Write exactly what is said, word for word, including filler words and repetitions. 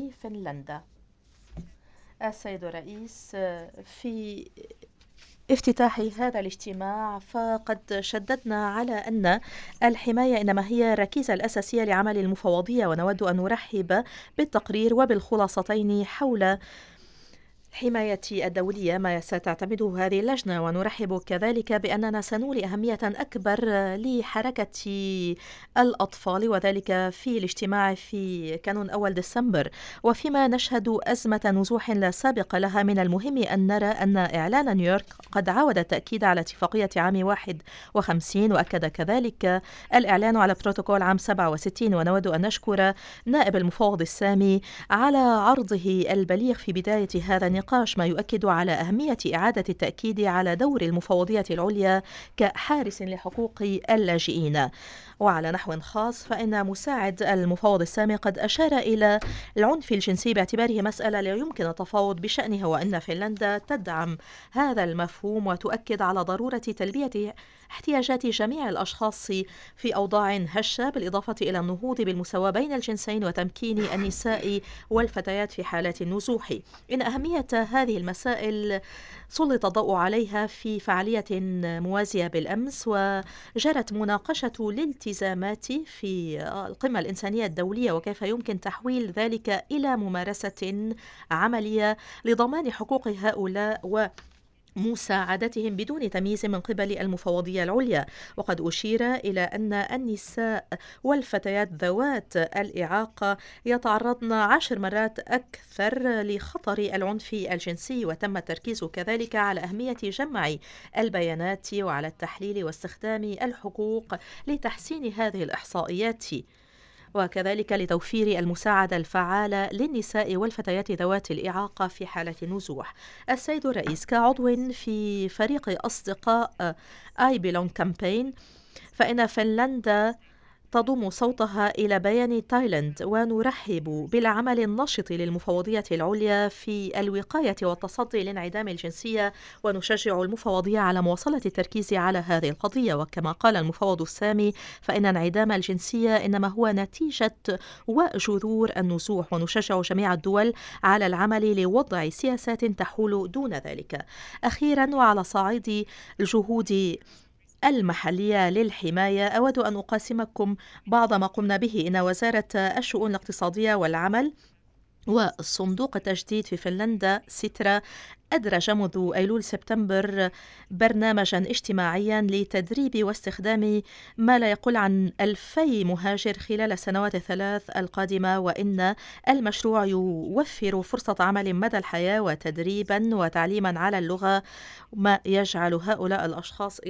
في فنلندا. السيد الرئيس، في افتتاح هذا الاجتماع فقد شددنا على أن الحماية إنما هي الركيزة الأساسية لعمل المفوضية، ونود أن نرحب بالتقرير وبالخلاصتين حول الحماية الدولية ما ستعتمده هذه اللجنة، ونرحب كذلك بأننا سنولي أهمية أكبر لحركة الأطفال، وذلك في الاجتماع في كانون أول ديسمبر. وفيما نشهد أزمة نزوح لا سابق لها، من المهم أن نرى أن إعلان نيويورك قد عاود التأكيد على اتفاقية عام واحد وخمسين، وأكد كذلك الإعلان على بروتوكول عام سبعة وستين. ونود أن نشكر نائب المفوض السامي على عرضه البليغ في بداية هذا النقاش، ما يؤكد على أهمية إعادة التأكيد على دور المفوضية العليا كحارس لحقوق اللاجئين. وعلى نحو خاص، فإن مساعد المفوض السامي قد أشار إلى العنف الجنسي باعتباره مسألة لا يمكن التفاوض بشأنها، وأن فنلندا تدعم هذا المفهوم وتؤكد على ضرورة تلبية احتياجات جميع الأشخاص في أوضاع هشة، بالإضافة إلى النهوض بالمساواة بين الجنسين وتمكين النساء والفتيات في حالات النزوح. إن أهمية هذه المسائل سلط الضوء عليها في فعالية موازية بالأمس، وجرت مناقشة الالتزامات في القمة الإنسانية الدولية وكيف يمكن تحويل ذلك إلى ممارسة عملية لضمان حقوق هؤلاء و مساعدتهم بدون تمييز من قبل المفوضية العليا. وقد أشير إلى أن النساء والفتيات ذوات الإعاقة يتعرضن عشر مرات أكثر لخطر العنف الجنسي، وتم التركيز كذلك على أهمية جمع البيانات وعلى التحليل واستخدام الحقوق لتحسين هذه الإحصائيات، وكذلك لتوفير المساعدة الفعالة للنساء والفتيات ذوات الإعاقة في حالة النزوح. السيد الرئيس، كعضو في فريق أصدقاء I Belong Campaign، فإن فنلندا تضم صوتها إلى بيان تايلاند، ونرحب بالعمل النشط للمفوضية العليا في الوقاية والتصدي لانعدام الجنسية، ونشجع المفوضية على مواصلة التركيز على هذه القضية. وكما قال المفوض السامي، فإن انعدام الجنسية إنما هو نتيجة وجذور النزوح، ونشجع جميع الدول على العمل لوضع سياسات تحول دون ذلك. أخيرا، وعلى صعيد الجهود المحلية للحماية، أود أن أقاسمكم بعض ما قمنا به. إن وزارة الشؤون الاقتصادية والعمل والصندوق التجديد في فنلندا سيترا أدرج منذ أيلول سبتمبر برنامجا اجتماعيا لتدريب واستخدام ما لا يقل عن ألفي مهاجر خلال السنوات الثلاث القادمة، وإن المشروع يوفر فرصة عمل مدى الحياة وتدريبا وتعليما على اللغة، ما يجعل هؤلاء الأشخاص